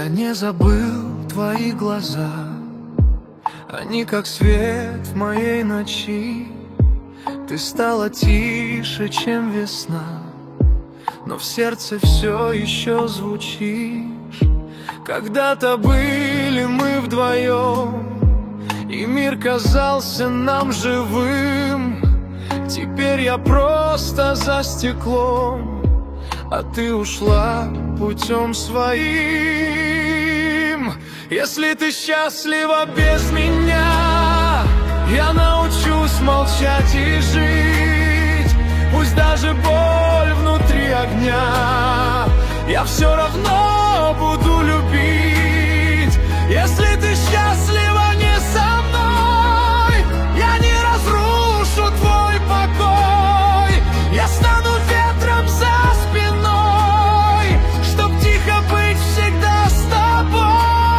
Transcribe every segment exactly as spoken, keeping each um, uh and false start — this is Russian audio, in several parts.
Я не забыл твои глаза, они как свет в моей ночи. Ты стала тише, чем весна, но в сердце все еще звучишь. Когда-то были мы вдвоем, и мир казался нам живым. Теперь я просто за стеклом, а ты ушла путем своим. Если ты счастлива без меня, я научусь молчать и жить. Пусть даже боль внутри огня, я все равно буду любить. Если ты счастлива не со мной, я не разрушу твой покой. Я стану ветром за спиной, чтоб тихо быть всегда с тобой.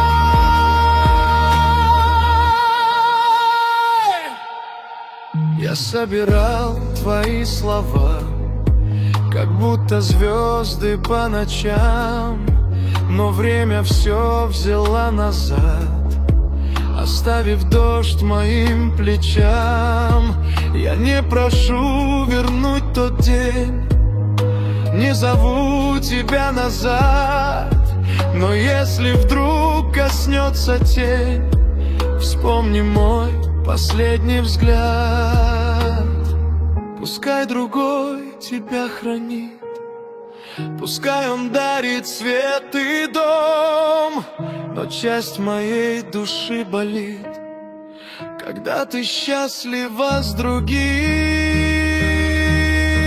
Я собирал твои слова, как будто звезды по ночам, но время все взяла назад, оставив дождь моим плечам. Я не прошу вернуть тот день, не зову тебя назад, но если вдруг коснется тень, вспомни мой последний взгляд. Пускай другой тебя хранит, пускай он дарит свет и дом, но часть моей души болит, когда ты счастлива с другим.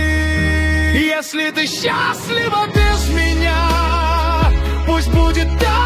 Если ты счастлива без меня, пусть будет так.